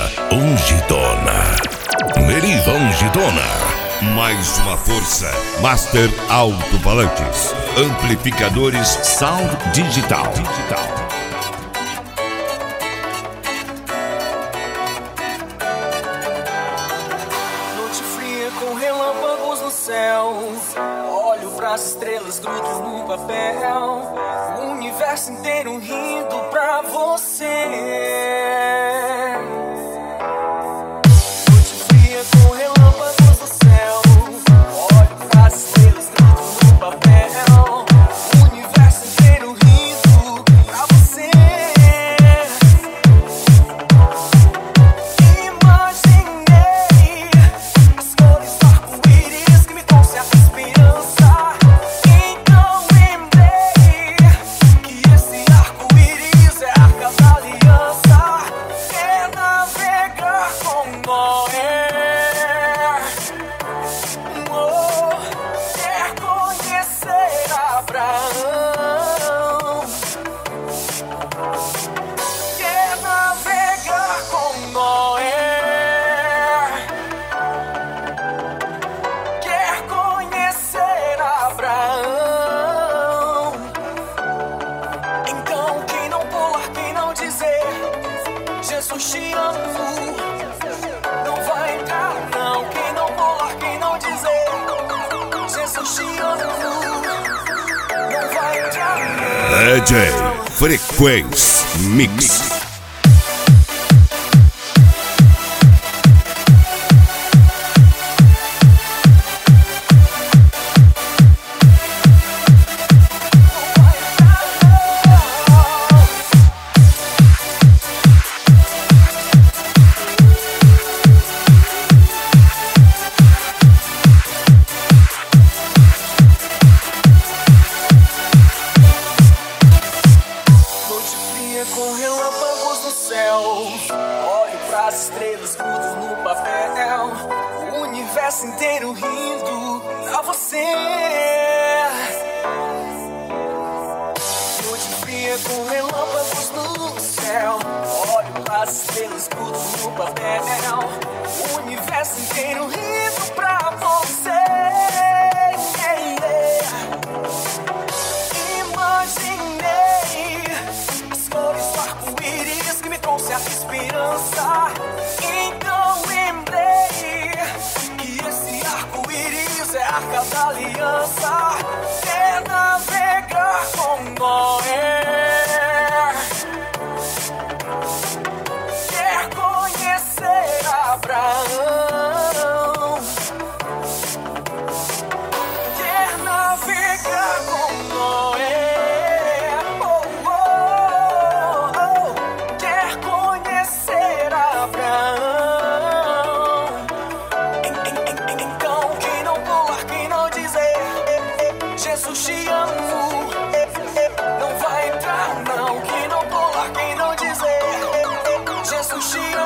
Ungidona. Meriva Ungidona. Mais uma força. Master Alto-Falantes. Amplificadores Sound Digital. Noite fria com relâmpagos no céu. Olho pras estrelas, grudo no papel. O universo inteiro rindo pra você. Jesus te amo, não vai entrar não. Quem não pular, quem não dizer Jesus te amo, não vai entrar não. DJ Frequência Mix. Com relâmpagos no céu, olho pras estrelas, grudo no papel. O universo inteiro rindo pra você. Noite fria com relâmpagos no céu, olho pras estrelas, grudo no papel. O universo inteiro rindo pra você. Certa esperança, então lembrei que esse arco-íris é a arca da aliança. Quer navegar com Noé, quer conhecer Abraão, quer navegar com Noé. Jesus te amo, não vai entrar não. Quem não pular, quem não dizer Jesus te amo.